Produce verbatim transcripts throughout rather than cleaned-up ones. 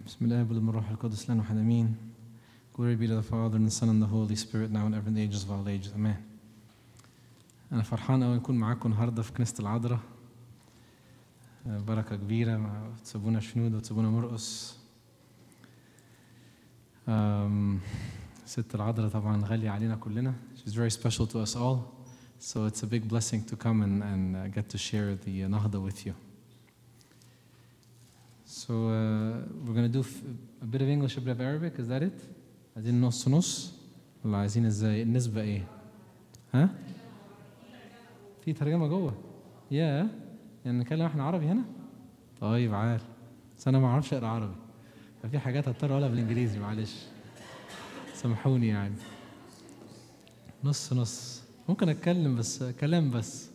بسم الله والابن والروح القدس لنا واحد امين. Glory be to the Father and the Son and the Holy Spirit now and ever in the ages of all ages. Amen. أنا فرحان أوي أكون معاكم النهاردة في كنيسة العذراء. بركة كبيرة مع تسابونا شنود وتسابونا مرقس. ست العذراء طبعا غالية علينا كلنا. She's very special to us all. So it's a big blessing to come and, and get to share the Nahda with you. So uh, we're going to do a bit of English, a bit of Arabic. Is that it? عايزين نص نص ولا عايزين ازاي؟ النسبة ايه؟ ها؟ في ترجمة جوه؟ يا يعني نتكلم احنا عربي هنا؟ طيب عال. بس انا ما اعرفش اقرا عربي. ففي حاجات هضطر اقولها بالانجليزي معلش. سامحوني يعني. نص نص. ممكن اتكلم بس كلام بس.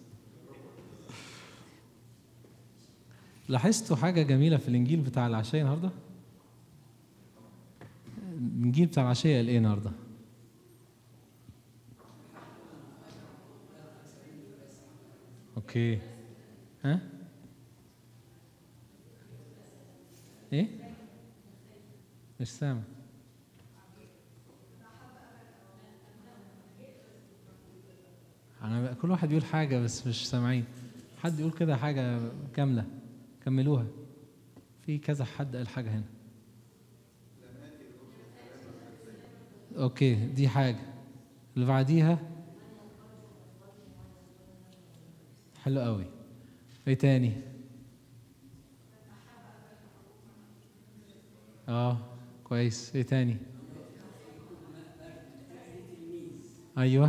لاحظتوا حاجة جميلة في الإنجيل بتاع العشية النهاردة؟ الإنجيل بتاع العشية قال إيه النهاردة؟ أوكي. ها؟ إيه؟ مش سامع. أنا كل واحد يقول حاجة بس مش سامعين. حد يقول كده حاجة كاملة. كملوها. في كذا حد قال حاجة هنا. اوكي دي حاجة. اللي بعديها حلو قوي. ايه تاني؟ اه كويس. ايه تاني؟ ايوه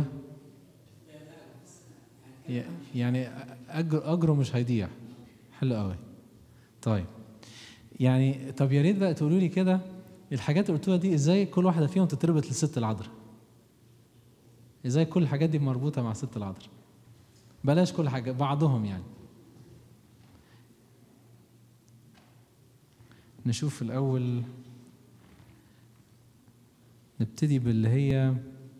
يعني اجر اجره مش هيضيع. حلو قوي. طيب يعني طب يا ريت بقى تقولوا لي كده الحاجات اللي قلتوها دي ازاي كل واحده فيهم تتربط للست العذراء؟ ازاي كل الحاجات دي مربوطه مع الست العذراء؟ بلاش كل حاجه، بعضهم يعني. نشوف الاول، نبتدي باللي هي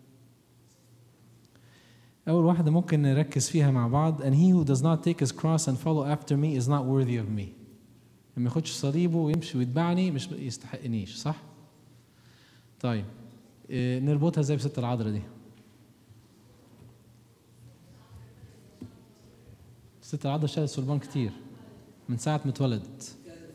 اول واحده ممكن نركز فيها مع بعض. and he who does not take his cross and follow after me is not worthy of me. لما ياخدش صليبه ويمشي ويتبعني مش يستحقنيش، صح؟ طيب إيه نربطها ازاي بست العذراء دي؟ ست العذراء شالت صلبان كتير من ساعة ما اتولدت.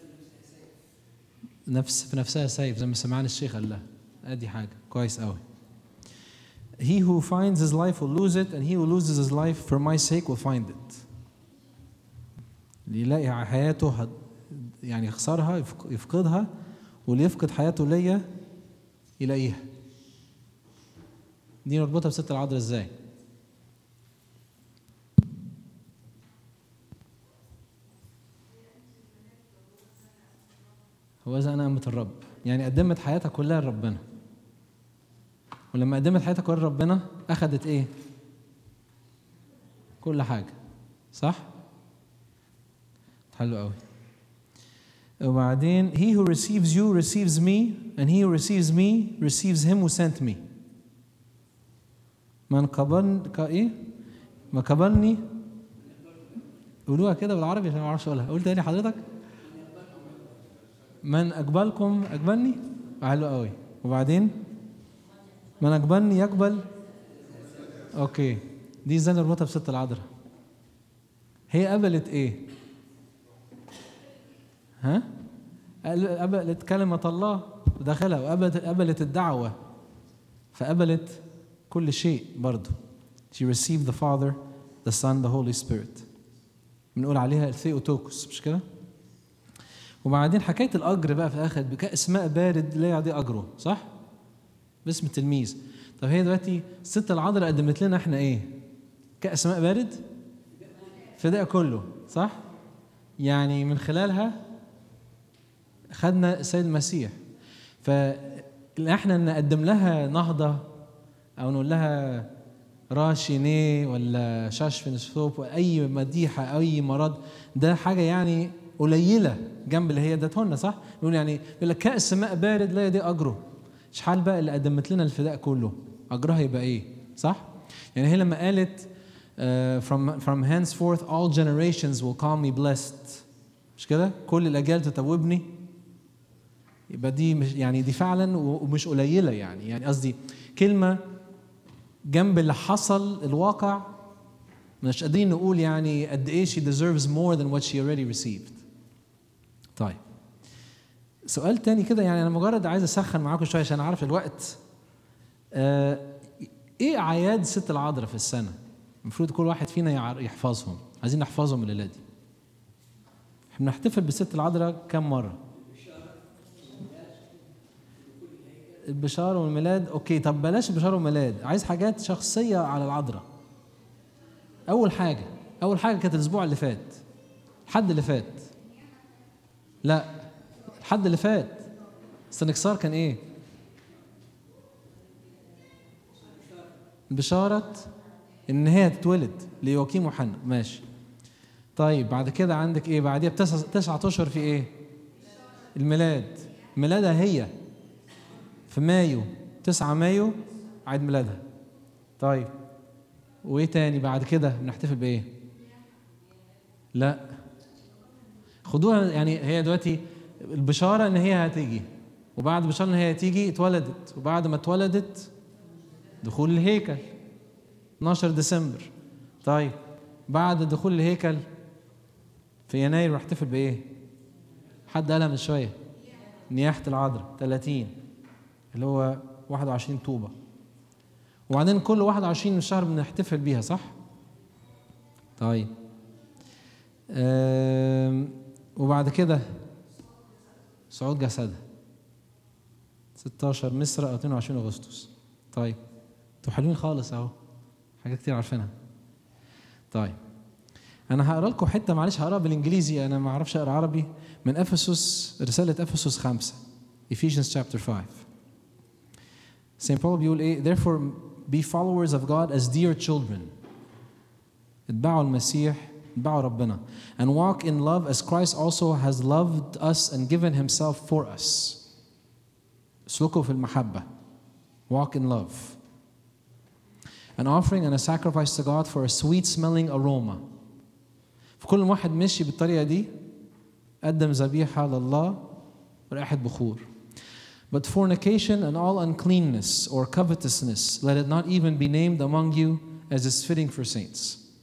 نفس في نفسها سيف زي ما سمعنا الشيخ قال لها. ادي حاجة كويس قوي. He who finds his life will lose it and he who loses his life for my sake will find it. اللي يلاقي حياته يعني يخسرها يفقدها، واللي يفقد حياته ليا يلاقيها. دي نربطها بست العذراء ازاي؟ هو إذا أنا أمة الرب يعني قدمت حياتها كلها لربنا، ولما قدمت حياتها كلها لربنا أخذت إيه؟ كل حاجة، صح؟ حلو قوي. وبعدين he who receives you receives me and he who receives me receives him who sent me. من قبل كايه ما قبلني. قولوها كده بالعربي عشان ما اعرفش اقولها. قول تاني حضرتك. من اقبلكم اقبلني. حلو قوي. وبعدين من اقبلني يقبل. اوكي دي ازاي نربطها بست العذراء؟ هي قبلت ايه؟ ها؟ قبلت كلمة الله وداخلها، وقبلت قبلت الدعوة، فقبلت كل شيء برضو. She received the Father, the Son, the Holy Spirit. بنقول عليها الثيوتوكوس مش كده؟ وبعدين حكاية الأجر بقى في الآخر بكأس ماء بارد لا يعطي أجره، صح؟ باسم التلميذ. طب هي دلوقتي الست العذراء قدمت لنا احنا ايه؟ كأس ماء بارد؟ فداء كله، صح؟ يعني من خلالها خدنا السيد المسيح. فاحنا نقدم لها نهضة او نقول لها راشيني ولا شاشفنسوب واي مديحة او اي مرض، ده حاجة يعني قليلة جنب اللي هي ادتهن، صح؟ نقول يعني يقول لك كأس ماء بارد لا يضيء اجره. شحال بقى اللي قدمت لنا الفداء كله اجرها يبقى ايه، صح؟ يعني هي لما قالت uh, from from henceforth all generations will call me blessed، مش كده؟ كل الاجيال تتوبني. يبقى دي مش يعني دي فعلا ومش قليلة، يعني يعني قصدي كلمة جنب اللي حصل الواقع مش قادرين نقول يعني قد ايه she deserves more than what she already received. طيب سؤال تاني كده، يعني انا مجرد عايز اسخن معاكم شويه عشان اعرف الوقت. آه ايه اعياد الست العذراء في السنه؟ المفروض كل واحد فينا يحفظهم، عايزين نحفظهم الليله دي. احنا بنحتفل بالست العذراء كم مره؟ البشاره والميلاد. اوكي طب بلاش البشاره والميلاد، عايز حاجات شخصيه على العذراء. اول حاجه اول حاجه كانت الاسبوع اللي فات، الحد اللي فات. لا الحد اللي فات السنكسار كان ايه؟ بشارة ان هي تتولد ليواكيم وحنا. ماشي. طيب بعد كده عندك ايه بعديها بتسعة تسعة اشهر في ايه؟ الميلاد. ميلادها هي في مايو، تسعة مايو عيد ميلادها. طيب وايه تاني بعد كده بنحتفل بايه؟ لا خدوها، يعني هي دلوقتي البشارة ان هي هتيجي، وبعد البشارة ان هي هتيجي اتولدت، وبعد ما اتولدت دخول الهيكل اتناشر ديسمبر. طيب بعد دخول الهيكل في يناير نحتفل بايه؟ حد قالها من شويه، نياحة العذراء ثلاثين اللي هو واحد وعشرين طوبة، وبعدين كل واحد وعشرين من الشهر بنحتفل بيها صح؟ طيب وبعد كده صعود جسدها ستاشر مصر او اتنين وعشرين اغسطس. طيب انتوا حلوين خالص اهو، حاجات كتير عارفينها. طيب انا هقرا لكم حته، معلش هقراها بالانجليزي، انا ما اعرفش اقرا عربي، من افسس، رساله افسس خمسة، Ephesians chapter five. Saint Paul بيقول ايه؟ Therefore be followers of God as dear children. اتبعوا المسيح، اتبعوا ربنا. And walk in love as Christ also has loved us and given himself for us. اسلكوا في المحبة. Walk in love. An offering and a sacrifice to God for a sweet smelling aroma. فكل واحد مشي بالطريقة دي قدم ذبيحة لله رائحة بخور. But fornication and all uncleanness or covetousness, let it not even be named among you as is fitting for saints.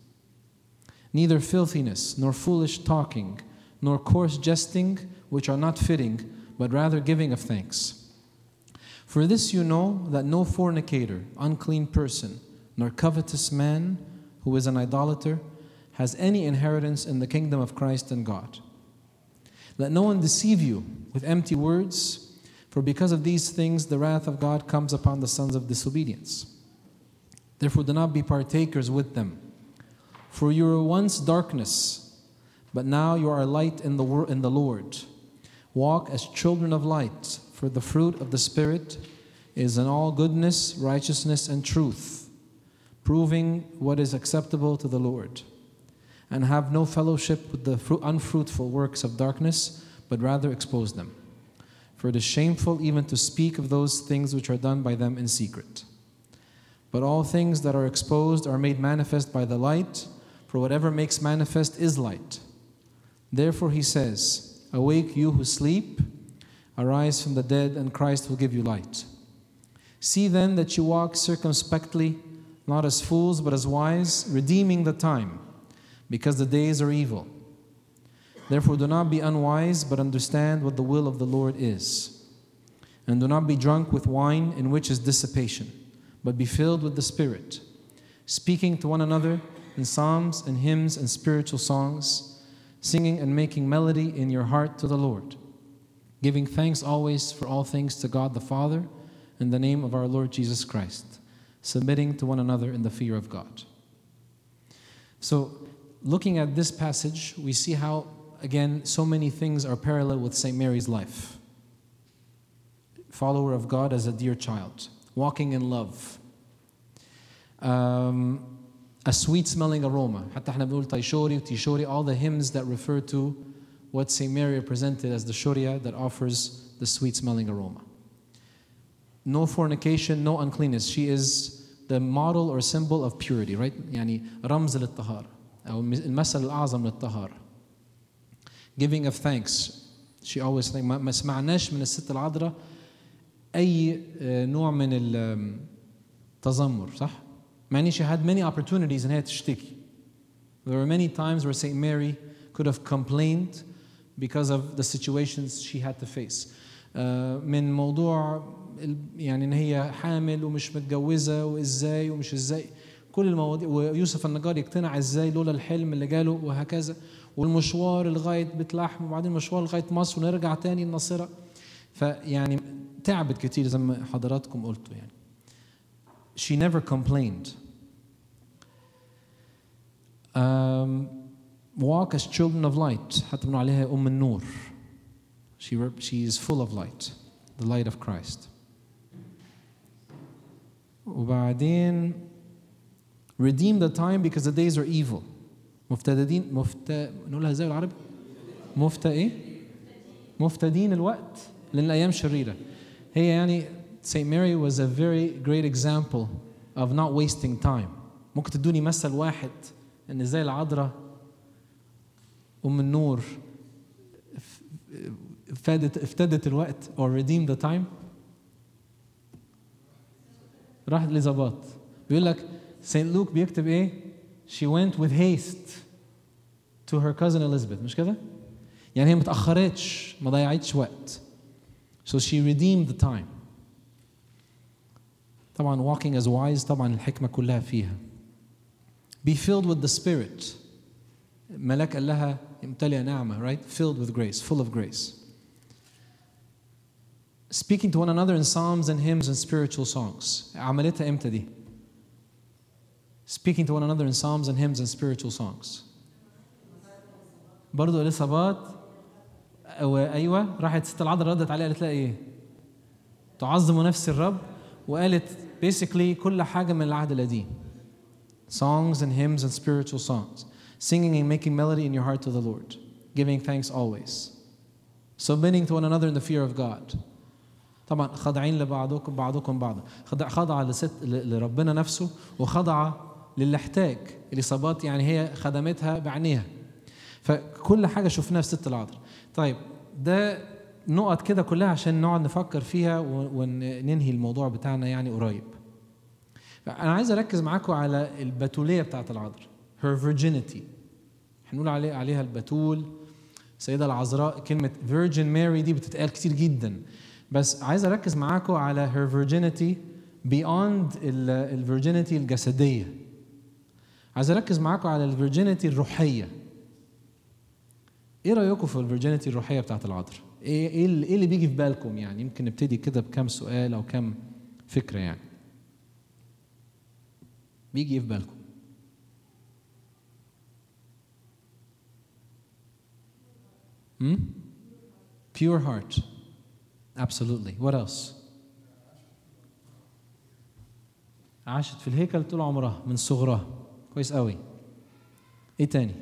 Neither filthiness, nor foolish talking, nor coarse jesting, which are not fitting, but rather giving of thanks. For this you know that no fornicator, unclean person, nor covetous man who is an idolater has any inheritance in the kingdom of Christ and God. Let no one deceive you with empty words, for because of these things the wrath of God comes upon the sons of disobedience. Therefore do not be partakers with them. For you were once darkness, but now you are light in the, in the Lord. Walk as children of light, for the fruit of the Spirit is in all goodness, righteousness, and truth, proving what is acceptable to the Lord. And have no fellowship with the unfruitful works of darkness, but rather expose them. For it is shameful even to speak of those things which are done by them in secret. But all things that are exposed are made manifest by the light, for whatever makes manifest is light. Therefore he says, awake you who sleep, arise from the dead, and Christ will give you light. See then that you walk circumspectly, not as fools, but as wise, redeeming the time, because the days are evil. Therefore do not be unwise, but understand what the will of the Lord is. And do not be drunk with wine, in which is dissipation, but be filled with the Spirit, speaking to one another in psalms and hymns and spiritual songs, singing and making melody in your heart to the Lord, giving thanks always for all things to God the Father, in the name of our Lord Jesus Christ, submitting to one another in the fear of God. So, looking at this passage, we see how, again, so many things are parallel with Saint Mary's life. Follower of God as a dear child, walking in love. Um, a sweet-smelling aroma. حتى احنا بنقول تايشوري وتيشوري, all the hymns that refer to what Saint Mary represented as the shoria that offers the sweet-smelling aroma. No fornication, no uncleanness. She is the model or symbol of purity, right? يعني رمز للطهارة أو المثل الأعظم للطهارة. Giving of thanks. she always ما ما سمعناش من الست العذراء أي نوع من التذمر صح؟ مع إن she had many opportunities إن هي تشتكي. There were many times where Saint Mary could have complained because of the situations she had to face. من موضوع يعني إن هي حامل ومش متجوزة وإزاي ومش إزاي كل المواضيع ويوسف النجار يقتنع إزاي لولا الحلم اللي جاله وهكذا والمشوار لغاية بيت لحم وبعدين مشوار لغاية مصر ونرجع تاني الناصرة فيعني تعبت كتير زي ما حضراتكم قلتوا يعني. She never complained. Um, walk as children of light. حتى بنقول عليها أم النور. She she is full of light, the light of Christ. وبعدين redeem the time because the days are evil. مفتدين مفت نقولها ازاي بالعربي؟ مفت ايه؟ مفتدين الوقت لأن الأيام شريرة. هي يعني Saint Mary was a very great example of not wasting time. ممكن تدوني مثل واحد إن ازاي العذراء أم النور افتدت افتدت الوقت or redeemed the time. راحت لإليزابات بيقول لك Saint Luke بيكتب ايه؟ She went with haste to her cousin Elizabeth. مش كده؟ يعني هي ما تأخرتش ما ضيعتش وقت. So she redeemed the time. طبعا walking as wise طبعا الحكمة كلها فيها. Be filled with the Spirit. ملاك قال لها امتلئ نعمة, right? Filled with grace, full of grace. Speaking to one another in psalms and hymns and spiritual songs. عملتها امتى دي؟ Speaking to one another in psalms and hymns and spiritual songs. برضو إليصابات أيوة راحت ست العذراء ردت عليها قالت لها إيه؟ تعظم نفس الرب وقالت basically كل حاجة من العهد القديم. Songs and hymns and spiritual songs. Singing and making melody in your heart to the Lord. Giving thanks always. Submitting to one another in the fear of God. طبعا خاضعين لبعضكم بعضكم بعضا. خضع لست لربنا نفسه وخضع للي احتاج. الإصابات يعني هي خدمتها بعينيها. فكل حاجة شفناها في ست العذراء. طيب ده نقط كده كلها عشان نقعد نفكر فيها وننهي الموضوع بتاعنا يعني قريب. أنا عايز أركز معاكم على البتولية بتاعت العذراء. Her virginity. هنقول عليه عليها البتول سيدة العذراء. كلمة Virgin Mary دي بتتقال كتير جدا. بس عايز أركز معاكم على her virginity beyond ال virginity الجسدية. عايز أركز معاكم على ال virginity الروحية. إيه رأيكم في ال virginity الروحية بتاعت العذراء؟ إيه إيه اللي بيجي في بالكم يعني؟ يمكن نبتدي كده بكم سؤال أو كم فكرة يعني. بيجي في بالكم؟ Hmm? Pure heart. Absolutely. What else? عاشت في الهيكل طول عمرها من صغرها. كويس قوي. ايه تاني؟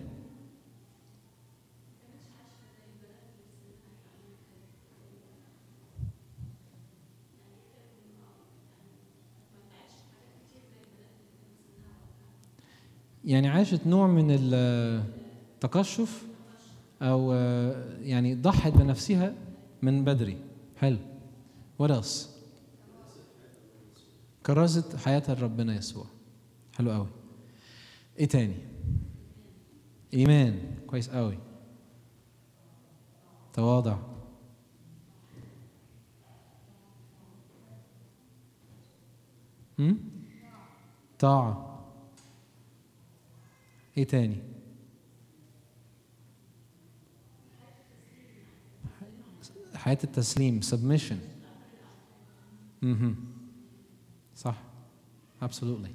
يعني عاشت نوع من التقشف أو يعني ضحت بنفسها من بدري. حلو. What else؟ كرست حياتها لربنا يسوع. حلو قوي. ايه تاني؟ إيمان. كويس قوي. تواضع. هم؟ طاعة. ايه تاني؟ حياة التسليم. submission. اها صح. absolutely.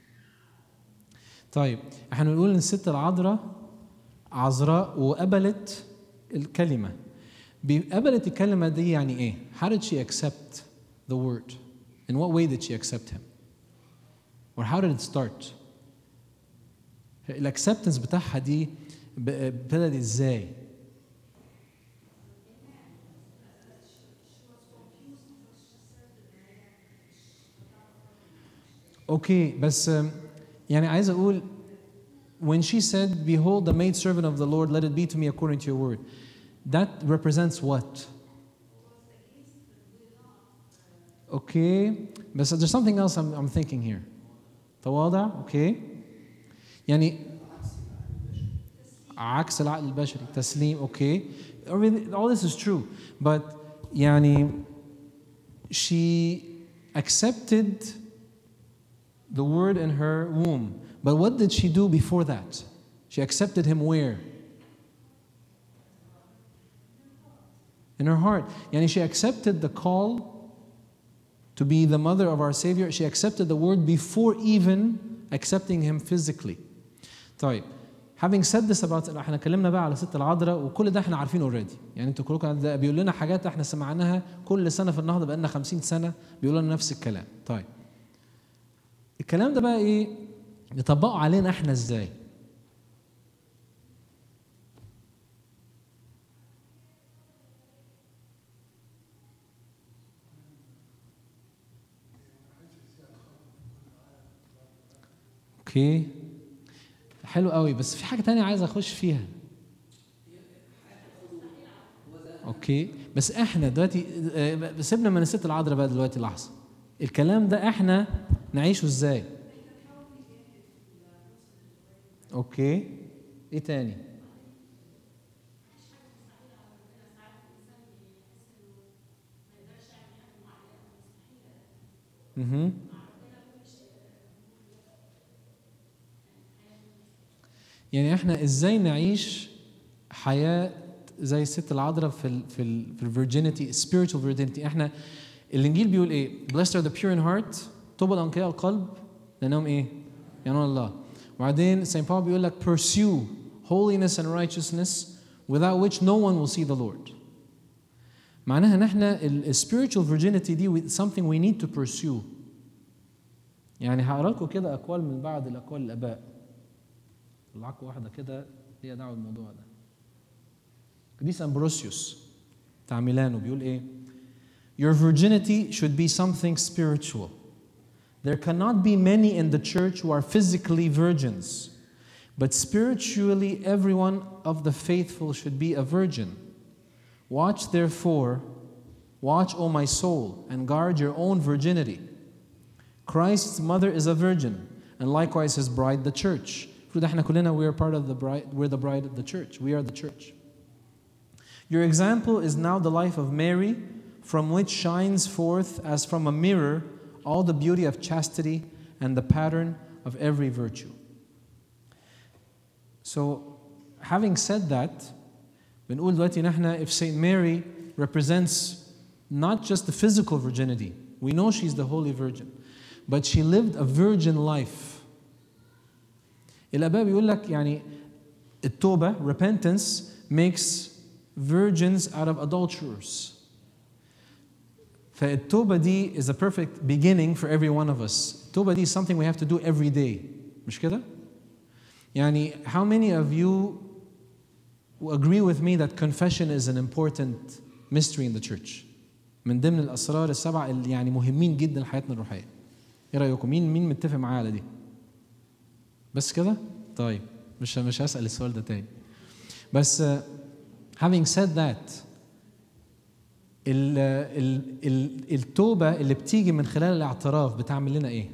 طيب احنا نقول ان الست العذراء عذراء وقبلت الكلمة. قبلت الكلمة دي يعني ايه؟ How did she accept the word? In what way did she accept him? Or how did it start? الاكسبتنس بتاعها دي ابتدت ازاي؟ اوكي بس يعني عايز اقول when she said behold the maid servant of the Lord let it be to me according to your word that represents what? Okay, but so there's something else I'm, I'm thinking here. تواضع, okay. يعني عكس العقل البشري. تسليم, okay. I mean, all this is true, but يعني she accepted the word in her womb. But what did she do before that? She accepted him where? In her heart. Yani she accepted the call to be the mother of our Savior. She accepted the word before even accepting him physically. طيب, having said this about, احنا اتكلمنا بقى على ست العذراء وكل ده احنا عارفينه already. يعني انتوا كلكم بيقول لنا حاجات احنا سمعناها كل سنة في النهضة بقى لنا خمسين سنة بيقولوا لنا نفس الكلام. طيب, الكلام ده بقى ايه؟ نطبقه علينا احنا ازاي؟ اوكي, حلو قوي, بس في حاجة تانية عايز اخش فيها. اوكي, بس احنا دلوقتي سيبنا من الست العذراء بقى دلوقتي لحظة. الكلام ده احنا نعيشه ازاي؟ اوكي, ايه تاني؟ اها يعني احنا ازاي نعيش حياة زي الست العذراء في ال في ال في الفيرجينيتي, spiritual virginity. احنا الانجيل بيقول ايه؟ blessed are the pure in heart, طوبى لأنقياء القلب لأنهم ايه؟ يرون الله. وبعدين سان باول بيقول لك pursue holiness and righteousness without which no one will see the Lord. معناها ان احنا ال spiritual virginity دي something we need to pursue. يعني هقرا لكم كده اقوال من بعض الاقوال الاباء. طلعكم واحده كده هي دعوه الموضوع ده. قديس امبروسيوس بتاع ميلانو بيقول ايه؟ Your virginity should be something spiritual. There cannot be many in the church who are physically virgins, but spiritually everyone of the faithful should be a virgin. Watch therefore, watch, O my soul, and guard your own virginity. Christ's mother is a virgin, and likewise his bride, the church. احنا كلنا we are part of the bride, we're the bride of the church. We are the church. Your example is now the life of Mary, from which shines forth as from a mirror all the beauty of chastity and the pattern of every virtue. So, having said that, بنقول دلوقتي نحن if Saint Mary represents not just the physical virginity, we know she's the Holy Virgin, but she lived a virgin life. الآباء بيقول لك يعني التوبة, repentance, makes virgins out of adulterers. فالتوبة دي is a perfect beginning for every one of us. التوبة دي is something we have to do every day. مش كده؟ يعني how many of you agree with me that confession is an important mystery in the church? من ضمن الأسرار السبع اللي يعني مهمين جدا لحياتنا الروحية. إيه رأيكم؟ مين مين متفق معايا على دي؟ بس كده؟ طيب مش مش هسأل السؤال ده تاني. بس uh, having said that, ال ال ال التوبة اللي بتيجي من خلال الاعتراف بتعمل لنا ايه؟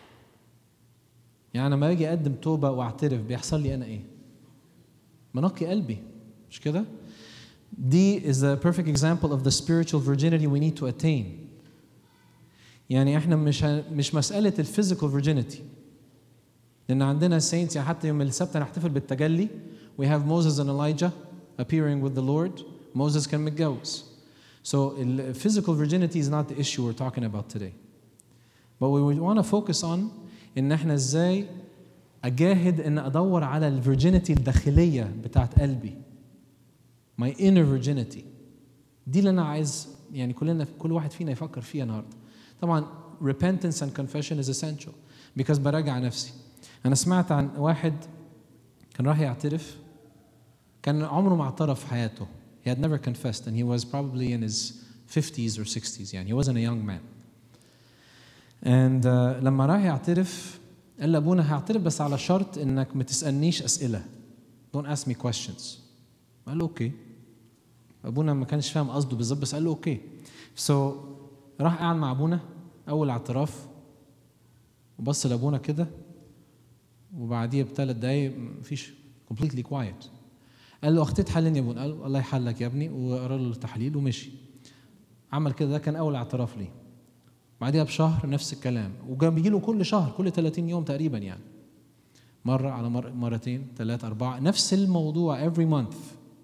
يعني لما اجي اقدم توبة واعترف بيحصل لي انا ايه؟ منقي قلبي, مش كده؟ دي is a perfect example of the spiritual virginity we need to attain. يعني احنا مش مش مسألة الفيزيكال virginity. لأن عندنا saints, يعني حتى يوم السبت هنحتفل بالتجلي. We have Moses and Elijah appearing with the Lord. Moses كان متجوز. So physical virginity is not the issue we're talking about today. But what we want to focus on إن إحنا إزاي أجاهد إن أدور على ال virginity الداخلية بتاعت قلبي. My inner virginity. دي اللي أنا عايز يعني كلنا كل واحد فينا يفكر فيها النهاردة. طبعا repentance and confession is essential because براجع نفسي. أنا سمعت عن واحد كان راح يعترف, كان عمره ما اعترف في حياته. He had never confessed and he was probably in his fifties or sixties, يعني he wasn't a young man. And uh, لما راح يعترف قال لأبونا هعترف بس على شرط إنك ما تسألنيش أسئلة. Don't ask me questions. قال له okay. ابونا ما كانش فاهم قصده بالظبط بس قال له اوكي. سو so, راح قاعد مع ابونا اول اعتراف وبص لابونا كده، وبعديها بثلاث دقايق مفيش completely quiet. قال له اخطيت حلني يا ابونا. قال له الله يحلك يا ابني، وقرا له التحليل ومشي. عمل كده، ده كان اول اعتراف ليه. بعديها بشهر نفس الكلام، وكان بيجي له كل شهر كل ثلاثين يوم تقريبا يعني، مره على مر مرتين ثلاث اربعه نفس الموضوع every month.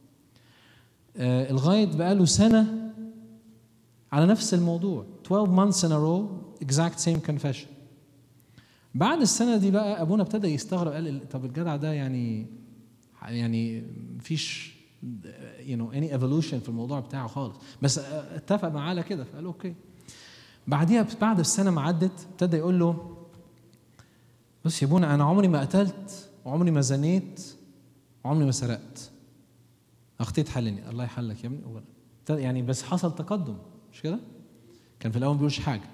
آه لغايه بقاله سنه على نفس الموضوع twelve months in a row exact same confession. بعد السنه دي بقى ابونا ابتدى يستغرب، قال طب الجدع ده يعني يعني مفيش you know any evolution في الموضوع بتاعه خالص، بس اتفق معاه على كده فقال اوكي. بعديها بعد السنه ما عدت ابتدى يقول له بص يا ابونا انا عمري ما قتلت وعمري ما زنيت وعمري ما سرقت، اخطيت حلني. الله يحلك يا ابني يعني، بس حصل تقدم مش كده؟ كان في الاول ما بيقولش حاجه.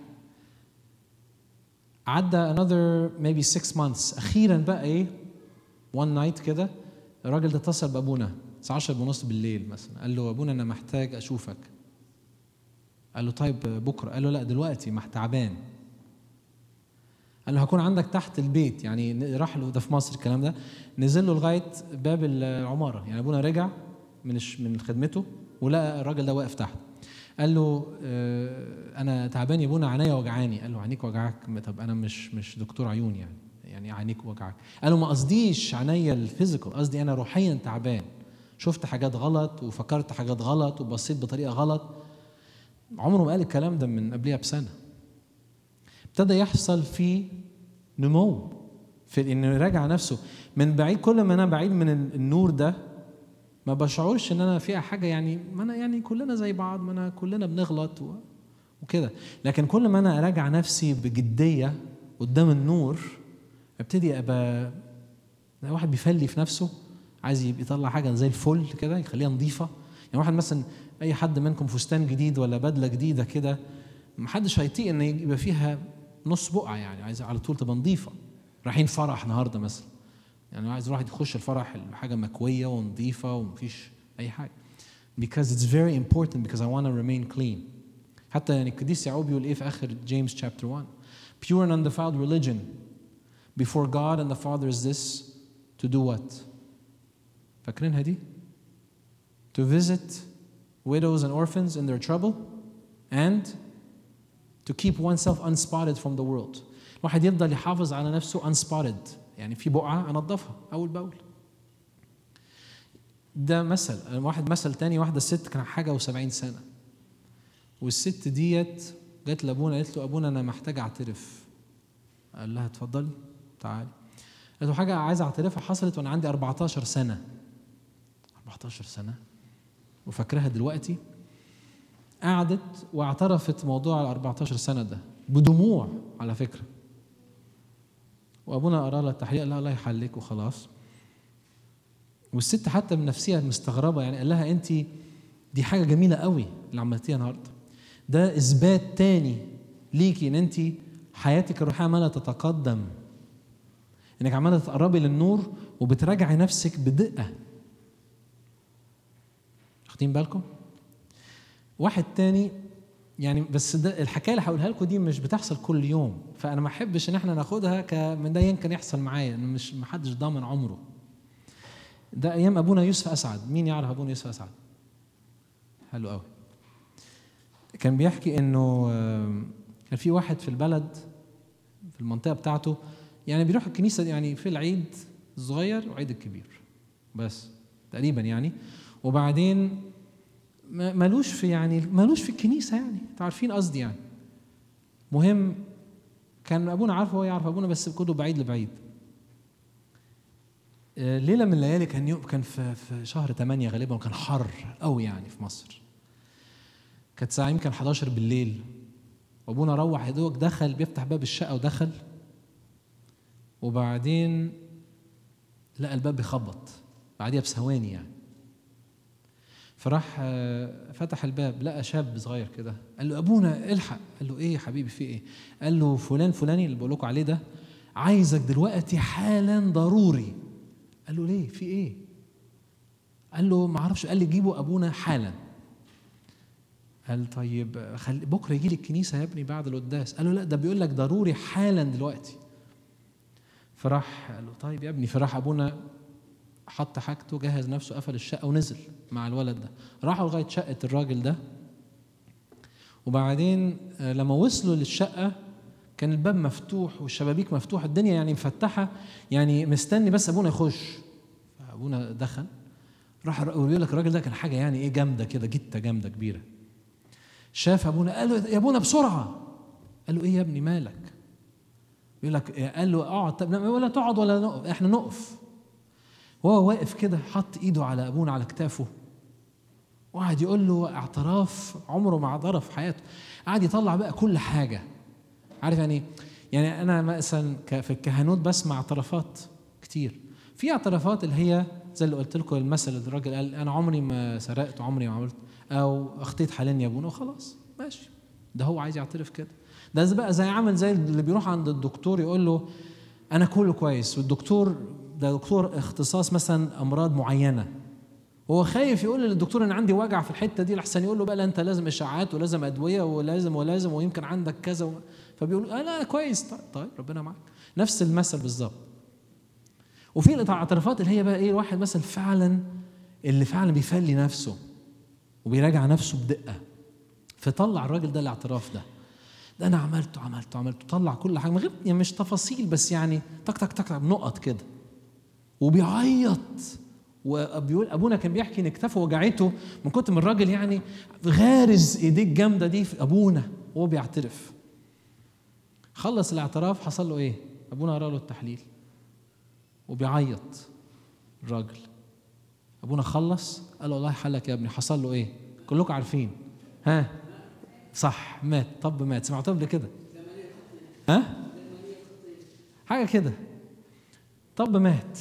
عدى another maybe six months، اخيرا بقى ايه one night كده الراجل ده اتصل بابونا الساعه عشرة ونص بالليل مثلا، قال له ابونا انا محتاج اشوفك. قال له طيب بكره. قال له لا دلوقتي ما تعبان. قال له هكون عندك تحت البيت يعني. راح له، ده في مصر الكلام ده، نزل له لغايه باب العماره يعني. ابونا رجع من من خدمته ولقى الراجل ده واقف تحت. قال له اه انا تعبان يا ابونا، عينيا وجعاني. قال له عينيك وجعك؟ طب انا مش مش دكتور عيون يعني يعني عينيك وجعك. قال له ما قصديش عينيا الفيزيكال، قصدي انا روحيا تعبان، شفت حاجات غلط وفكرت حاجات غلط وبصيت بطريقه غلط. عمره ما قال الكلام ده من قبلها بسنه. ابتدى يحصل فيه نمو في انه يراجع نفسه من بعيد. كل ما انا بعيد من النور ده ما بشعرش ان انا فيها حاجه يعني، ما انا يعني كلنا زي بعض، ما انا كلنا بنغلط وكده. لكن كل ما انا اراجع نفسي بجديه قدام النور ابتدي ابقى واحد بيفلي في نفسه، عايز يطلع حاجه زي الفل كده يخليها نظيفه. يعني واحد مثلا اي حد منكم فستان جديد ولا بدله جديده كده، ما حدش هيطيق ان يبقى فيها نص بقعه يعني، عايز على طول تبقى نظيفه. رايحين فرح النهارده مثلا يعني، عايز الواحد يخش الفرح حاجه مكويه ونظيفه ومفيش اي حاجه. because it's very important because I want to remain clean. حتى يعني القديس يعقوب يقول ايه في اخر James chapter one: pure and undefiled religion before God and the Father is this, to do what? فاكرينها دي؟ to visit widows and orphans in their trouble and to keep oneself unspotted from the world. الواحد يفضل يحافظ على نفسه unspotted يعني في بقعة أنظفها أول بأول. ده مثل. واحد مثل تاني، واحدة ست كان حاجة وسبعين سنة، والست ديت جت لأبونا قالت له أبونا أنا محتاجة أعترف. قال لها اتفضلي تعالي. قالت له حاجة عايزة أعترفها حصلت وأنا عندي أربعتاشر سنة. أربعتاشر سنة وفاكرها دلوقتي. قعدت واعترفت موضوع ال أربعتاشر سنة ده بدموع على فكرة، وأبونا قرأ لها التحليل قال لها الله يحلك وخلاص. والست حتى من نفسها مستغربة يعني، قال لها أنت دي حاجة جميلة قوي اللي عملتيها النهاردة، ده إثبات تاني ليكي إن أنت حياتك الروحية عمالة تتقدم، إنك عمالة تقربي للنور وبتراجعي نفسك بدقة. واخدين بالكم؟ واحد تاني يعني، بس ده الحكايه اللي هقولها لكم دي مش بتحصل كل يوم، فانا ما احبش ان احنا ناخدها كمن ده يمكن يحصل معايا، انه مش ما حدش ضامن عمره. ده ايام ابونا يوسف اسعد. مين يعرف ابونا يوسف اسعد؟ حلو قوي. كان بيحكي انه كان في واحد في البلد في المنطقه بتاعته يعني بيروح الكنيسه يعني في العيد الصغير وعيد الكبير بس تقريبا يعني، وبعدين مالوش في يعني مالوش في الكنيسه يعني، تعرفين قصدي يعني. مهم كان ابونا عارفه هو يعرف ابونا بس كله بعيد لبعيد. ليله من الليالي كان يوم كان في في شهر ثمانية غالبا، وكان حر قوي يعني في مصر. كانت ساعه يمكن حداشر بالليل، وابونا روح يدوق دخل بيفتح باب الشقه ودخل، وبعدين لقى الباب بيخبط بعديها بثواني يعني. فراح فتح الباب لقى شاب صغير كده، قال له ابونا الحق. قال له ايه يا حبيبي في ايه؟ قال له فلان فلاني اللي بقول لكم عليه ده عايزك دلوقتي حالا ضروري. قال له ليه في ايه؟ قال له ما اعرفش. قال لي جيبوا ابونا حالا. قال طيب خلي بكره يجي لي الكنيسه يا ابني بعد القداس. قال له لا ده بيقول لك ضروري حالا دلوقتي. فراح قال له طيب يا ابني. فراح ابونا حط حاجته، جهز نفسه، قفل الشقه ونزل مع الولد ده. راحوا لغايه شقه الراجل ده، وبعدين لما وصلوا للشقه كان الباب مفتوح والشبابيك مفتوحه، الدنيا يعني مفتحه، يعني مستني بس ابونا يخش. فابونا دخل، راح يقول لك الراجل ده كان حاجه يعني ايه جامده كده، جته جامده كبيره. شاف ابونا قال له يا ابونا بسرعه. قال له ايه يا ابني مالك؟ يقول لك قال له اقعد. طب ولا تقعد ولا نقف، احنا نقف. وهو واقف كده حط ايده على ابونا على كتافه، وقعد يقول له اعتراف عمره ما اعترف في حياته. قعد يطلع بقى كل حاجه. عارف يعني يعني انا مثلا في الكهنوت بسمع اعترافات كتير. في اعترافات اللي هي زي اللي قلت لكم المثل، الراجل قال انا عمري ما سرقت وعمري ما عملت، او اخطيت حاليا يا ابونا وخلاص ماشي. ده هو عايز يعترف كده. ده بقى زي عامل زي اللي بيروح عند الدكتور يقول له انا كله كويس، والدكتور ده دكتور اختصاص مثلا امراض معينه، هو خايف يقول للدكتور ان عندي وجع في الحته دي، لحسن يقول له بقى لا انت لازم اشعاعات ولازم ادويه ولازم ولازم ويمكن عندك كذا و... فبيقول اه لا كويس. طيب, طيب ربنا معاك. نفس المثل بالظبط. وفي الاعترافات اللي هي بقى ايه، الواحد مثلا فعلا اللي فعلا بيفلي نفسه وبيراجع نفسه بدقه، فطلع الراجل ده الاعتراف ده ده انا عملته عملته عملته طلع كل حاجه من غير يعني مش تفاصيل، بس يعني تك تك تك نقط كده، وبيعيط. وبيقول ابونا كان بيحكي ان كتافه وجعته من كتر من الراجل يعني غارز ايديه الجامده دي في ابونا وهو بيعترف. خلص الاعتراف، حصل له ايه؟ ابونا قرا له التحليل وبيعيط الراجل. ابونا خلص قال له الله يحلك يا ابني. حصل له ايه؟ كلكم عارفين. ها صح، مات. طب مات، سمعتوه قبل كده؟ ها حاجه كده. طب مات.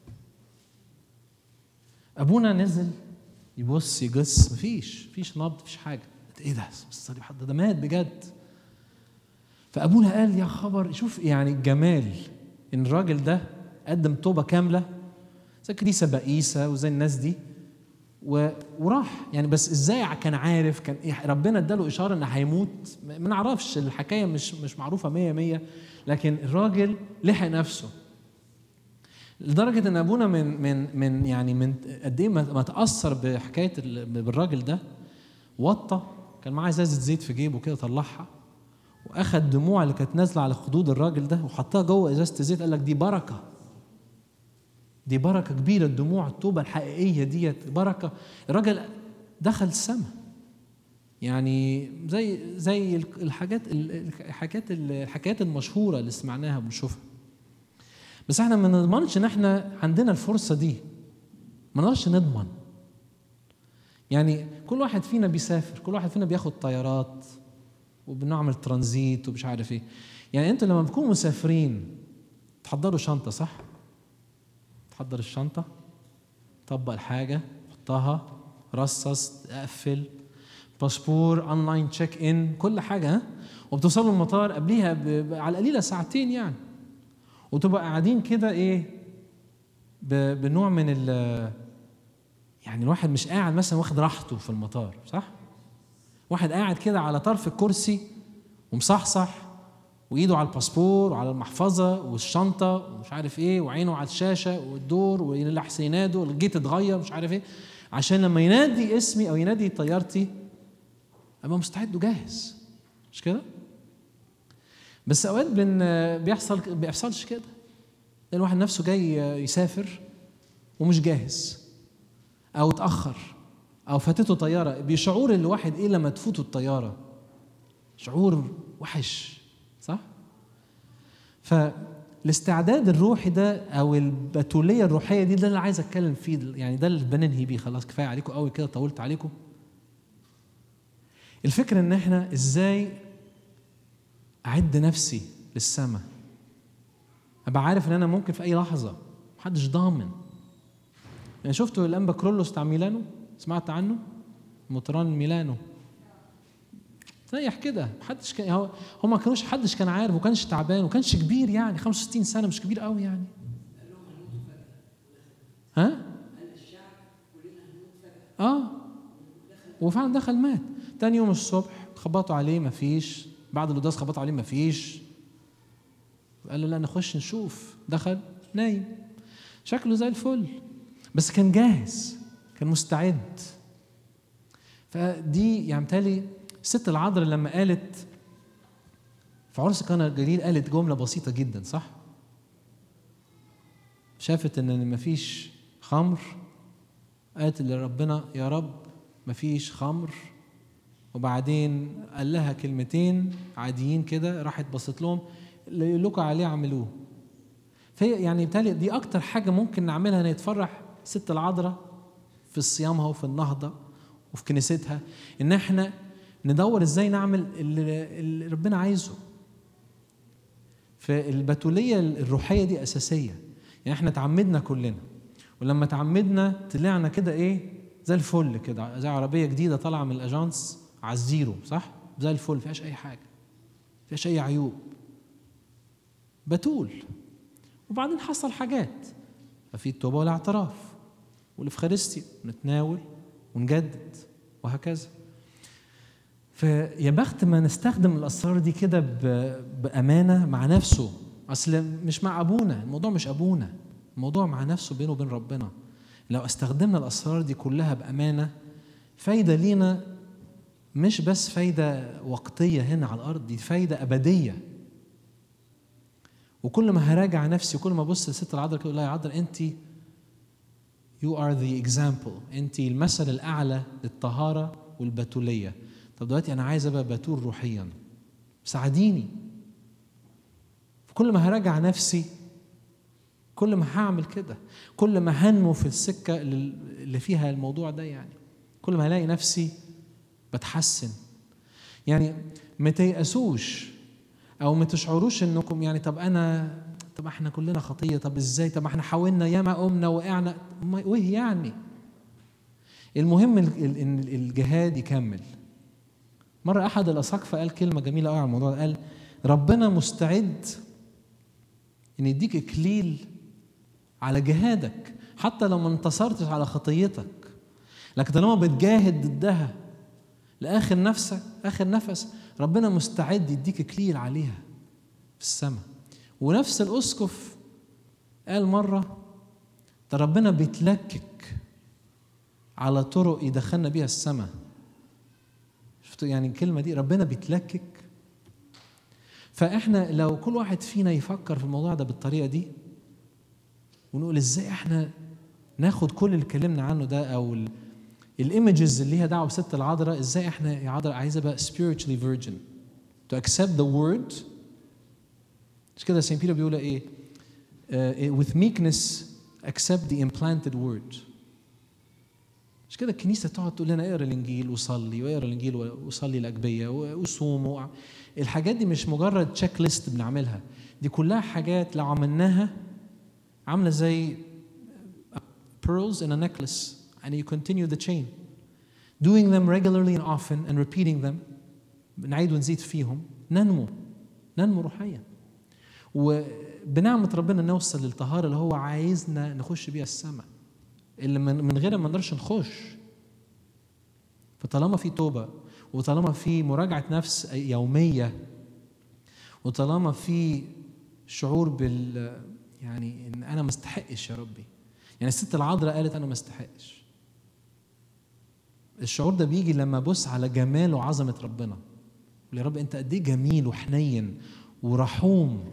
ابونا نزل يبص يجس، مفيش مفيش نبض، مفيش حاجه. ايه ده؟ الصليب حد ده مات بجد. فابونا قال يا خبر، شوف يعني الجمال ان الراجل ده قدم توبه كامله زي كنيسه بقيسه وزي الناس دي و... وراح يعني. بس ازاي كان عارف؟ كان إيه؟ ربنا اداله اشاره ان هيموت؟ ما نعرفش، الحكايه مش مش معروفه مية مية، لكن الراجل لحق نفسه لدرجه ان ابونا من من من يعني من قد ايه ما تاثر بحكايه بالراجل ده. وطى، كان معاه ازازه زيت في جيبه كده، طلعها واخد دموع اللي كانت نازله على خدود الراجل ده وحطها جوه ازازه الزيت. قال لك دي بركه، دي بركه كبيره، الدموع التوبه الحقيقيه ديت بركه. الراجل دخل السماء. يعني زي زي الحاجات الحاجات الحكايات المشهوره اللي سمعناها وبنشوفها. بس احنا ما نضمنش ان احنا عندنا الفرصه دي، ما نقدرش نضمن. يعني كل واحد فينا بيسافر، كل واحد فينا بياخد طيارات وبنعمل ترانزيت ومش عارف ايه. يعني انتوا لما بتكونوا مسافرين تحضروا شنطه، صح؟ تحضر الشنطه، طبق الحاجه، حطها، رصص، اقفل، باسبور، اونلاين تشيك ان، كل حاجه. ها وبتوصلوا المطار قبليها على القليله ساعتين يعني، وتبقى قاعدين كده ايه بنوع من ال يعني الواحد مش قاعد مثلا واخد راحته في المطار، صح؟ واحد قاعد كده على طرف الكرسي ومصحصح وايده على الباسبور وعلى المحفظه والشنطه ومش عارف ايه، وعينه على الشاشه والدور ولحسن ينادوا الجيت اتغير مش عارف ايه، عشان لما ينادي اسمي او ينادي طيارتي ابقى مستعد وجاهز. مش كده؟ بس اوقات بن بيحصل بيحصلش كده. الواحد نفسه جاي يسافر ومش جاهز، او اتاخر، او فاتته طياره. بشعور الواحد ايه لما تفوته الطياره؟ شعور وحش، صح؟ فالاستعداد الروحي ده او البتوليه الروحيه دي، ده اللي عايز اتكلم فيه يعني، ده اللي بننهي بيه. خلاص كفايه عليكم قوي كده، طولت عليكم. الفكره ان احنا ازاي اعد نفسي للسماء، ابقى عارف ان انا ممكن في اي لحظه، محدش ضامن. يعني شفتوا الانبا كرولوس بتاع ميلانو؟ سمعت عنه؟ مطران ميلانو تريح كده، محدش كان هو هم ما كانوش، حدش كان عارف، وكانش تعبان وكانش كبير يعني، خمسة وستين سنه، مش كبير قوي يعني. ها؟ اه وفعلا دخل مات. تاني يوم الصبح خبطوا عليه مفيش، بعد القداس خبطوا عليه مفيش، قال له لا نخش نشوف. دخل نايم شكله زي الفل، بس كان جاهز، كان مستعد. فدي يعني متهيألي الست العذراء لما قالت في عرس قانا الجليل قالت جملة بسيطة جدا، صح؟ شافت ان مفيش خمر، قالت لربنا يا رب مفيش خمر، وبعدين قال لها كلمتين عاديين كده، راحت بصت لهم اللي يقول لكم عليه اعملوه. في يعني بالتالي دي اكتر حاجه ممكن نعملها ان يتفرح ست العذراء في صيامها وفي النهضه وفي كنيستها، ان احنا ندور ازاي نعمل اللي, اللي ربنا عايزه. فالبتوليه الروحيه دي اساسيه. يعني احنا تعمدنا كلنا، ولما تعمدنا طلعنا كده ايه زي الفل كده، زي عربيه جديده طالعه من الاجانس على الزيرو، صح؟ زي الفل، فيهاش اي حاجه، فيهاش اي عيوب، بتول. وبعدين حصل حاجات، ففي التوبه والاعتراف والافخارستيا، نتناول ونجدد وهكذا. فيا بخت ما نستخدم الاسرار دي كده بامانه مع نفسه. اصل مش مع ابونا، الموضوع مش ابونا، الموضوع مع نفسه بينه وبين ربنا. لو استخدمنا الاسرار دي كلها بامانه، فايده لينا، مش بس فايده وقتيه هنا على الارض، دي فايده ابديه. وكل ما هراجع نفسي وكل ما ابص لست العذراء كده اقول لها يا عذراء انت you are the example، انت المثل الاعلى للطهاره والبتوليه. طب دلوقتي انا عايز ابقى بتول روحيا، ساعديني. كل ما هراجع نفسي كل ما هعمل كده، كل ما هنمو في السكه اللي فيها الموضوع ده. يعني كل ما هلاقي نفسي بتحسن. يعني ما تيأسوش او ما تشعروش انكم يعني طب انا طب احنا كلنا خطيه، طب ازاي، طب احنا حاولنا ياما قمنا وقعنا، وايه يعني؟ المهم ان الجهاد يكمل. مره احد الاساقفه قال كلمه جميله قوي على الموضوع ده، قال ربنا مستعد ان يديك اكليل على جهادك حتى لو ما انتصرتش على خطيتك، لكن طالما بتجاهد ضدها لاخر نفسك اخر نفس، ربنا مستعد يديك اكليل عليها في السماء. ونفس الاسقف قال مره ده ربنا بيتلكك على طرق يدخلنا بيها السماء. شفتوا يعني الكلمه دي، ربنا بيتلكك. فاحنا لو كل واحد فينا يفكر في الموضوع ده بالطريقه دي، ونقول ازاي احنا ناخد كل اللي اتكلمنا عنه ده او الايمجز اللي هي دعوه بست العذراء، ازاي احنا يا عذراء عايزه ابقى spiritually virgin to accept the word. مش كده سين بيتر بيقول ايه؟ uh, with meekness accept the implanted word. مش كده الكنيسه تقعد تقول لنا اقرا الانجيل وصلي، واقرا الانجيل وصلي الاجبيه وصوم. الحاجات دي مش مجرد تشيك ليست بنعملها، دي كلها حاجات لو عملناها عامله زي pearls in a necklace and you continue the chain doing them regularly and often and repeating them. بنعيد ونزيد فيهم، ننمو ننمو روحيا، وبنعمه ربنا نوصل للطهاره اللي هو عايزنا نخش بيها السماء، اللي من غيرها ما نقدرش نخش. فطالما في توبه، وطالما في مراجعه نفس يوميه، وطالما في شعور بال يعني ان انا ما استحقش يا ربي. يعني الست العذراء قالت انا ما استحقش. الشعور ده بيجي لما ابص على جمال وعظمه ربنا، يا رب انت قد ايه جميل وحنين ورحوم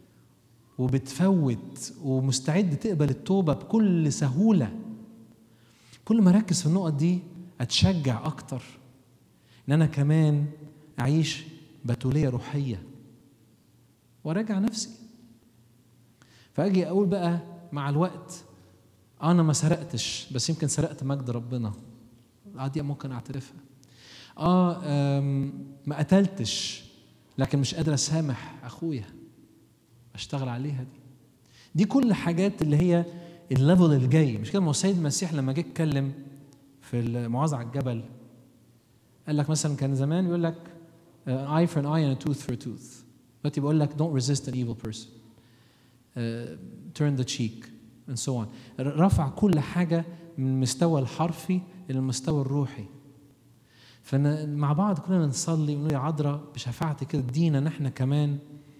وبتفوت ومستعد تقبل التوبه بكل سهوله. كل ما اركز في النقط دي اتشجع اكتر ان انا كمان اعيش بتوليه روحيه وراجع نفسي. فاجي اقول بقى مع الوقت انا ما سرقتش، بس يمكن سرقت مجد ربنا، دي ممكن اعترفها. اه ما قتلتش، لكن مش قادر اسامح اخويا، اشتغل عليها. دي دي كل حاجات اللي هي الليفل الجاي. مش كده ما هو السيد المسيح لما جه اتكلم في الموعظه على الجبل قال لك مثلا كان زمان يقول لك an eye for an eye and a tooth for a tooth، دلوقتي بيقول لك don't resist an evil person, uh, turn the cheek and so on. رفع كل حاجه من المستوى الحرفي الى المستوى الروحي. فمع بعض كلنا نصلي ونقول يا عذراء بشفاعتك كده ادينا نحن كمان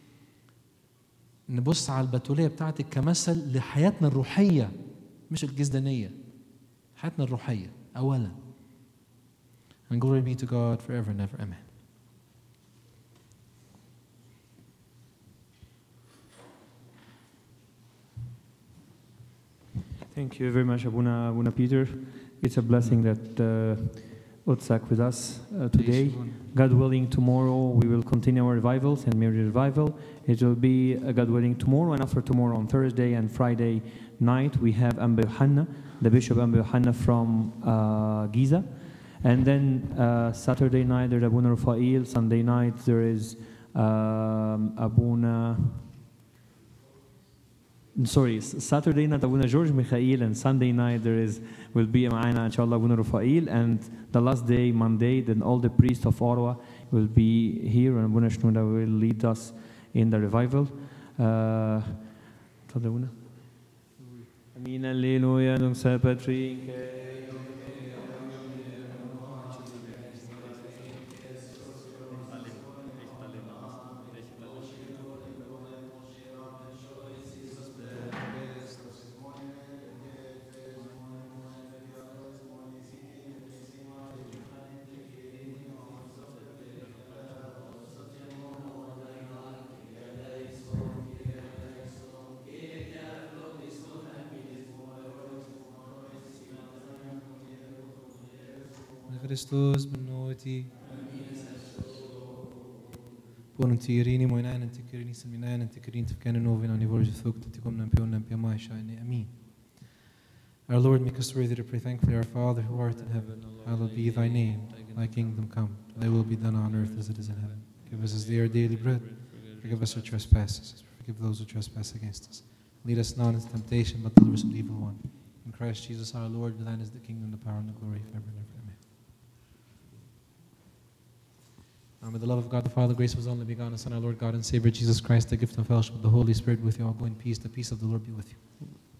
نبص على البتولية بتاعتك كمثل لحياتنا الروحية مش الجسدانية، حياتنا الروحية أولا. And glory be to God forever and ever. Amen. Thank you very much, Abuna, Abuna Peter. It's a blessing that uh, Utsak with us uh, today. God willing, tomorrow we will continue our revival, Saint Mary revival. It will be, uh, God willing, tomorrow and after tomorrow on Thursday and Friday night we have Amba Yohanna, the Bishop Amba Yohanna from uh, Giza. And then uh, Saturday night there's Abuna Rafael. Sunday night there is um, Abuna... Sorry, Saturday night Abuna George Mikhail, and Sunday night there is will be معنا إن شاء الله Abuna Rafael, and the last day Monday then all the priests of Ottawa will be here, and Abuna Shnuda will lead us in the revival. Uh, تفضل أبونا. أمين الليلويا دون سابترين. Christus benoti. Buon tirini moinan and tirini seminan and tirin to canon over on the verge of thuk to come and pion and piamai shine. Amen. Our Lord, make us worthy to pray thankfully, our Father who art in heaven, hallowed be thy name, thy kingdom come, thy will be done on earth as it is in heaven. Give us this day our daily bread, forgive us our trespasses, forgive those who trespass against us. Lead us not into temptation, but deliver us from the evil one. In Christ Jesus our Lord, thine is the kingdom, the power, and the glory forever and ever. And with the love of God the Father, grace of His only begotten Son, our Lord God and Savior Jesus Christ, the gift and fellowship of the Holy Spirit with you all. Go in peace. The peace of the Lord be with you.